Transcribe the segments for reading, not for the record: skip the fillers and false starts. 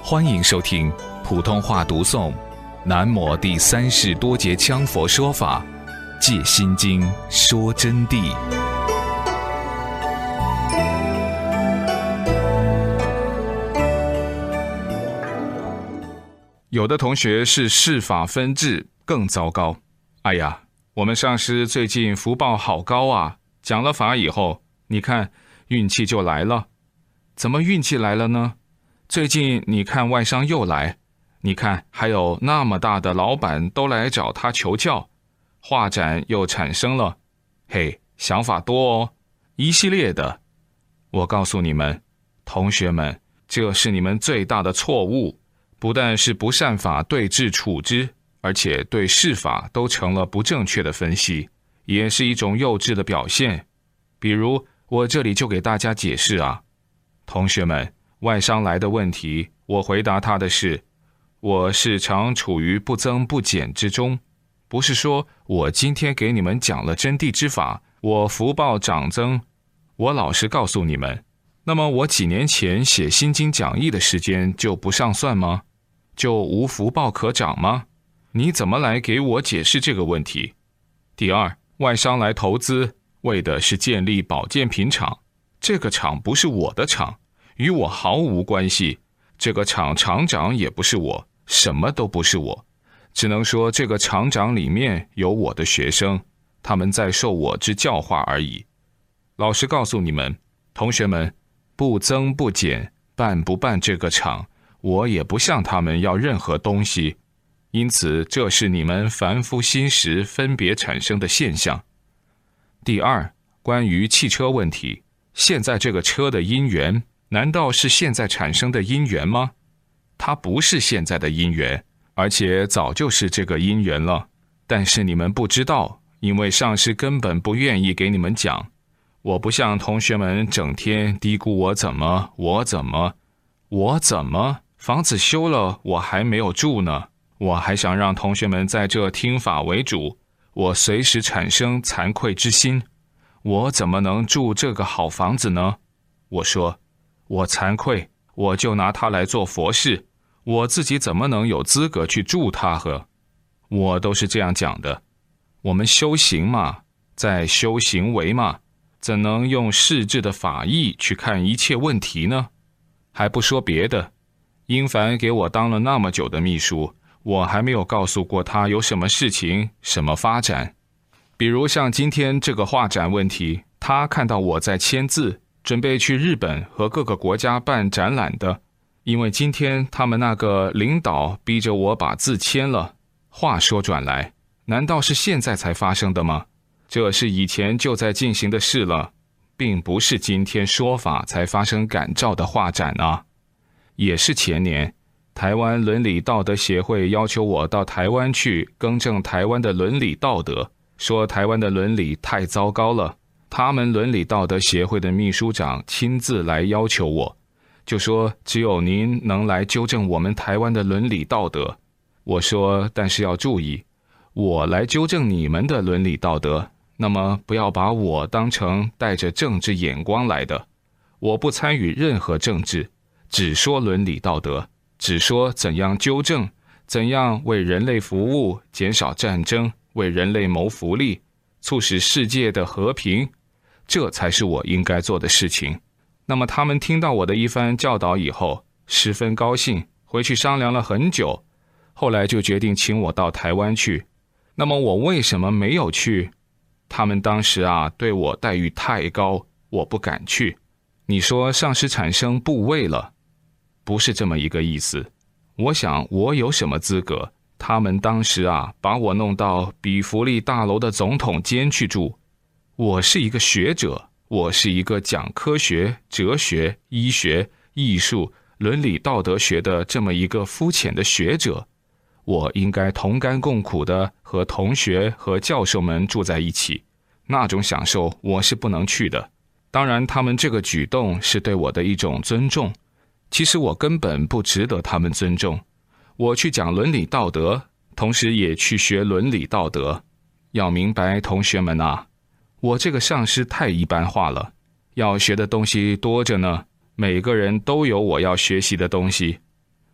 欢迎收听普通话读诵南摩第三世多杰羌佛说法借心经说真谛。有的同学是事法分治，更糟糕。哎呀，我们上师最近福报好高啊，讲了法以后，你看运气就来了。怎么运气来了呢？最近你看外商又来，你看还有那么大的老板都来找他求教，画展又产生了，嘿，想法多哦，一系列的。我告诉你们，同学们，这是你们最大的错误，不但是不善法对治处之，而且对事法都成了不正确的分析，也是一种幼稚的表现。比如我这里就给大家解释啊，同学们，外商来的问题，我回答他的是，我是常处于不增不减之中，不是说我今天给你们讲了真谛之法，我福报长增。我老实告诉你们，那么我几年前写心经讲义的时间就不上算吗？就无福报可长吗？你怎么来给我解释这个问题？第二，外商来投资，为的是建立保健品厂，这个厂不是我的厂，与我毫无关系，这个厂厂长也不是我，什么都不是我，只能说这个厂长里面有我的学生，他们在受我之教化而已。老实告诉你们，同学们，不增不减，办不办这个厂，我也不向他们要任何东西，因此这是你们凡夫心识分别产生的现象。第二，关于汽车问题，现在这个车的因缘难道是现在产生的因缘吗？它不是现在的因缘，而且早就是这个因缘了，但是你们不知道，因为上师根本不愿意给你们讲。我不像同学们整天嘀咕我怎么，房子修了我还没有住呢，我还想让同学们在这听法为主，我随时产生惭愧之心，我怎么能住这个好房子呢？我说我惭愧，我就拿它来做佛事，我自己怎么能有资格去住它呵？我都是这样讲的。我们修行嘛，在修行为嘛，怎能用世智的法义去看一切问题呢？还不说别的，英凡给我当了那么久的秘书，我还没有告诉过他有什么事情，什么发展。比如像今天这个画展问题，他看到我在签字，准备去日本和各个国家办展览的，因为今天他们那个领导逼着我把字签了。话说转来，难道是现在才发生的吗？这是以前就在进行的事了，并不是今天说法才发生感召的画展啊。也是前年，台湾伦理道德协会要求我到台湾去更正台湾的伦理道德，说台湾的伦理太糟糕了，他们伦理道德协会的秘书长亲自来要求我，就说只有您能来纠正我们台湾的伦理道德。我说但是要注意，我来纠正你们的伦理道德，那么不要把我当成带着政治眼光来的，我不参与任何政治，只说伦理道德，只说怎样纠正，怎样为人类服务，减少战争，为人类谋福利，促使世界的和平，这才是我应该做的事情。那么他们听到我的一番教导以后，十分高兴，回去商量了很久，后来就决定请我到台湾去。那么我为什么没有去？他们当时对我待遇太高，我不敢去。你说上师产生部位了，不是这么一个意思。我想我有什么资格？他们当时把我弄到比弗利大楼的总统监去住。我是一个学者，我是一个讲科学、哲学、医学、艺术、伦理道德学的这么一个肤浅的学者，我应该同甘共苦的和同学和教授们住在一起，那种享受我是不能去的。当然他们这个举动是对我的一种尊重，其实我根本不值得他们尊重。我去讲伦理道德，同时也去学伦理道德。要明白同学们我这个上师太一般化了，要学的东西多着呢，每个人都有我要学习的东西。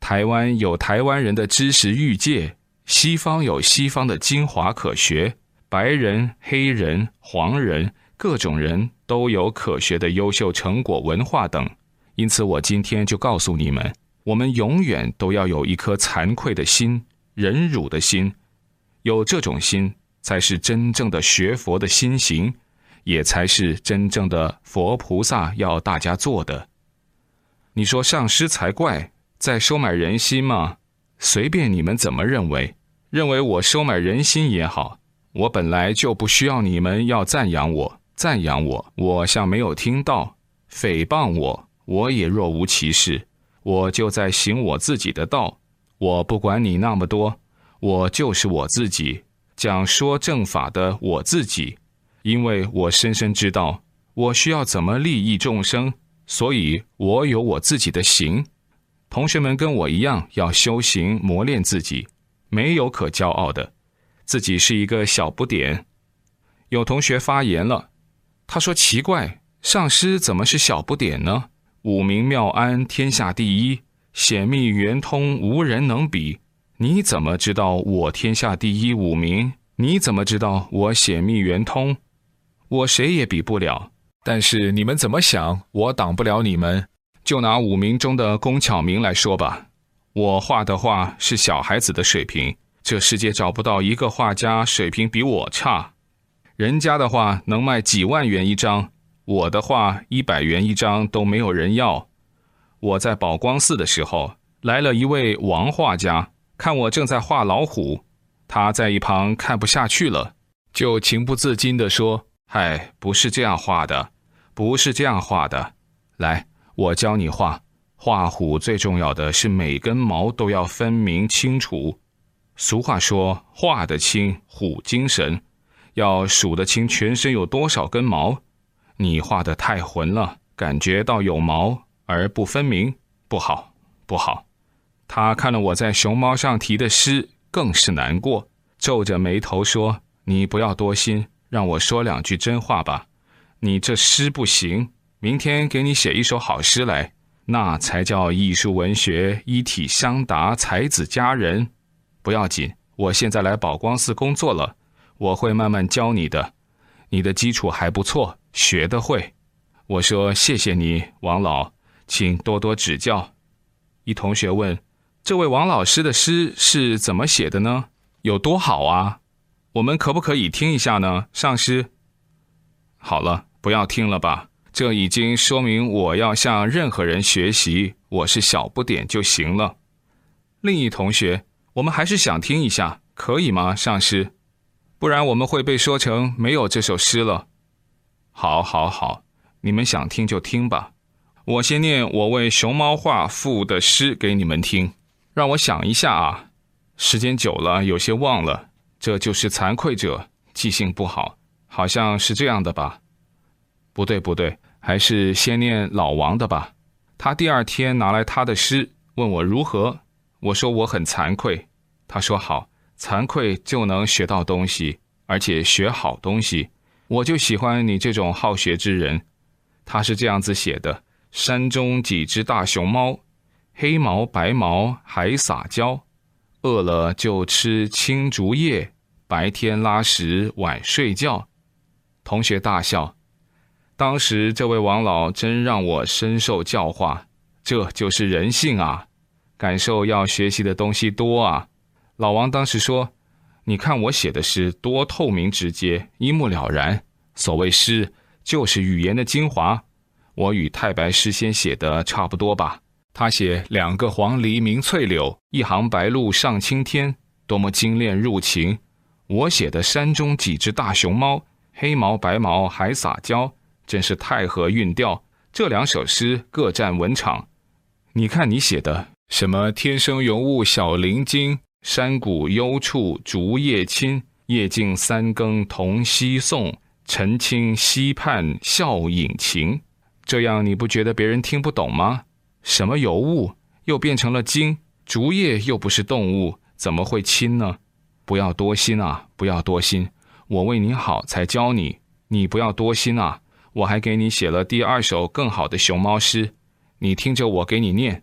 台湾有台湾人的知识欲界，西方有西方的精华可学，白人、黑人、黄人，各种人都有可学的优秀成果文化等。因此我今天就告诉你们，我们永远都要有一颗惭愧的心，忍辱的心，有这种心才是真正的学佛的心行，也才是真正的佛菩萨要大家做的。你说上师才怪，在收买人心吗？随便你们怎么认为，认为我收买人心也好，我本来就不需要你们要赞扬我，我像没有听到，诽谤我也若无其事，我就在行我自己的道，我不管你那么多，我就是我自己，讲说正法的我自己，因为我深深知道我需要怎么利益众生，所以我有我自己的行。同学们跟我一样要修行磨练自己，没有可骄傲的，自己是一个小不点。有同学发言了，他说奇怪，上师怎么是小不点呢？五明妙安天下第一，显密圆通无人能比。你怎么知道我天下第一五明？你怎么知道我显密圆通？我谁也比不了，但是你们怎么想，我挡不了你们。就拿五明中的龚巧明来说吧，我画的画是小孩子的水平，这世界找不到一个画家水平比我差。人家的画能卖几万元一张，我的画100元一张都没有人要。我在宝光寺的时候，来了一位王画家，看我正在画老虎，他在一旁看不下去了，就情不自禁地说，嗨，不是这样画的，不是这样画的，来，我教你画。画虎最重要的是每根毛都要分明清楚。俗话说，画得清虎精神，要数得清全身有多少根毛。你画得太浑了，感觉到有毛而不分明，不好，不好。他看了我在熊猫上题的诗，更是难过，皱着眉头说，你不要多心，让我说2句真话吧。你这诗不行，明天给你写一首好诗来，那才叫艺术文学一体相达，才子佳人。不要紧，我现在来宝光寺工作了，我会慢慢教你的，你的基础还不错，学得会。我说谢谢你，王老，请多多指教。一同学问，这位王老师的诗是怎么写的呢？有多好啊？我们可不可以听一下呢，上师？好了，不要听了吧，这已经说明我要向任何人学习，我是小不点就行了。另一同学，我们还是想听一下，可以吗，上师？不然我们会被说成没有这首诗了。好好好，你们想听就听吧。我先念我为熊猫画赋的诗给你们听，让我想一下啊，时间久了有些忘了，这就是惭愧者，记性不好，好像是这样的吧？不对不对，还是先念老王的吧。他第2天拿来他的诗，问我如何，我说我很惭愧。他说好，惭愧就能学到东西，而且学好东西，我就喜欢你这种好学之人。他是这样子写的，山中几只大熊猫，黑毛白毛还撒娇，饿了就吃青竹叶，白天拉屎晚睡觉。同学大笑。当时这位王老真让我深受教化，这就是人性啊，感受要学习的东西多啊。老王当时说，你看我写的诗多透明直接，一目了然，所谓诗就是语言的精华，我与太白诗仙写的差不多吧。他写2个黄鹂鸣翠柳，一行白鹭上青天，多么精炼入情。我写的山中几只大熊猫，黑毛白毛还撒娇，真是太合韵调。这2首诗各占文场。你看你写的什么天生云雾小林经，山谷幽处竹叶青，夜静3更同西颂，晨清溪畔笑引晴。这样你不觉得别人听不懂吗？什么游物又变成了经，竹叶又不是动物，怎么会亲呢？不要多心啊，不要多心，我为你好才教你，你不要多心啊，我还给你写了第2首更好的熊猫诗，你听着我给你念。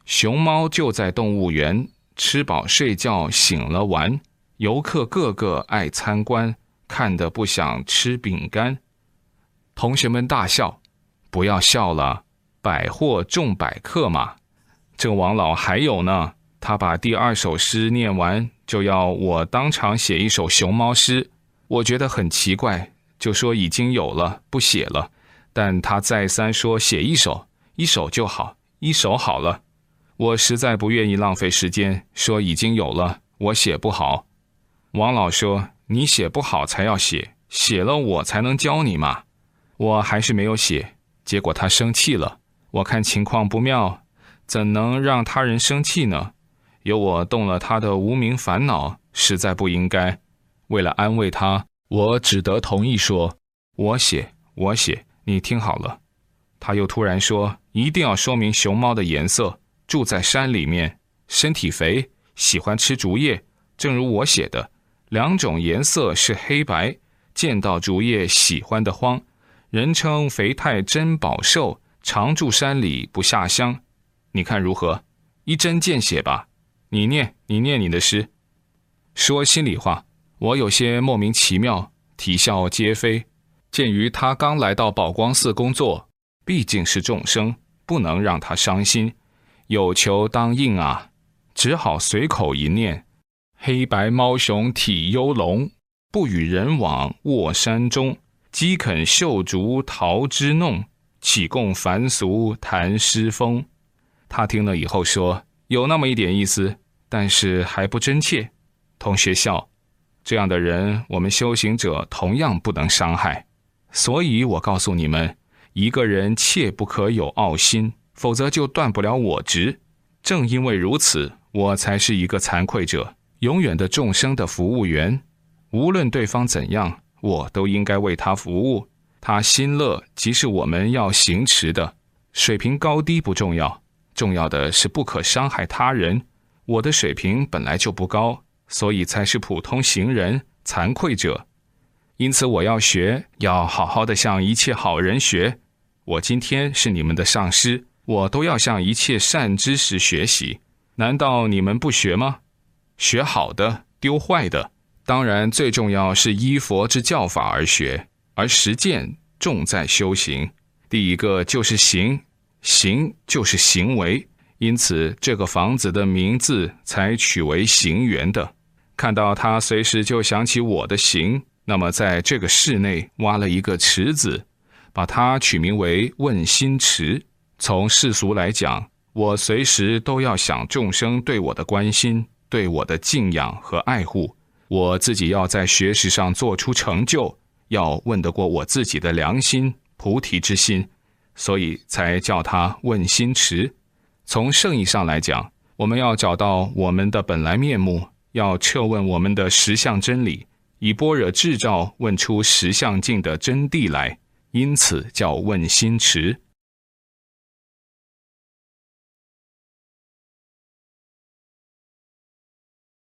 熊猫就在动物园，吃饱睡觉醒了玩，游客个个爱参观，看得不想吃饼干。同学们大笑，不要笑了，百货重百客嘛。这王老还有呢，他把第2首诗念完，就要我当场写一首熊猫诗。我觉得很奇怪，就说已经有了，不写了。但他再三说写一首就好，1首好了。我实在不愿意浪费时间，说已经有了，我写不好。王老说，你写不好才要写，写了我才能教你嘛。我还是没有写，结果他生气了。我看情况不妙，怎能让他人生气呢？有我动了他的无名烦恼，实在不应该。为了安慰他，我只得同意说，我写，你听好了。他又突然说，一定要说明熊猫的颜色，住在山里面，身体肥，喜欢吃竹叶，正如我写的，2种颜色是黑白，见到竹叶喜欢的慌，人称肥态珍宝寿，常住山里不下乡。你看如何？一针见血吧。你念你的诗。说心里话，我有些莫名其妙，啼笑皆非。鉴于他刚来到宝光寺工作，毕竟是众生，不能让他伤心，有求当应啊，只好随口一念：黑白猫熊体幽龙，不与人往卧山中，饥肯嗅竹桃枝弄，岂共凡俗谈诗风。他听了以后说，有那么一点意思，但是还不真切。同学笑，这样的人我们修行者同样不能伤害。所以我告诉你们，一个人切不可有傲心，否则就断不了我执。正因为如此，我才是一个惭愧者，永远的众生的服务员。无论对方怎样，我都应该为他服务。他心乐即是我们要行持的，水平高低不重要，重要的是不可伤害他人。我的水平本来就不高，所以才是普通行人，惭愧者。因此我要学，要好好的向一切好人学。我今天是你们的上师，我都要向一切善知识学习。难道你们不学吗？学好的，丢坏的。当然最重要是依佛之教法而学，而实践重在修行。第一个就是行，行就是行为，因此这个房子的名字才取为行园的。看到他随时就想起我的行，那么在这个室内挖了一个池子，把它取名为问心池。从世俗来讲，我随时都要想众生对我的关心，对我的敬仰和爱护。我自己要在学识上做出成就，要问得过我自己的良心、菩提之心，所以才叫它问心池。从圣义上来讲，我们要找到我们的本来面目，要彻问我们的实相真理，以般若智照问出实相境的真谛来，因此叫问心池。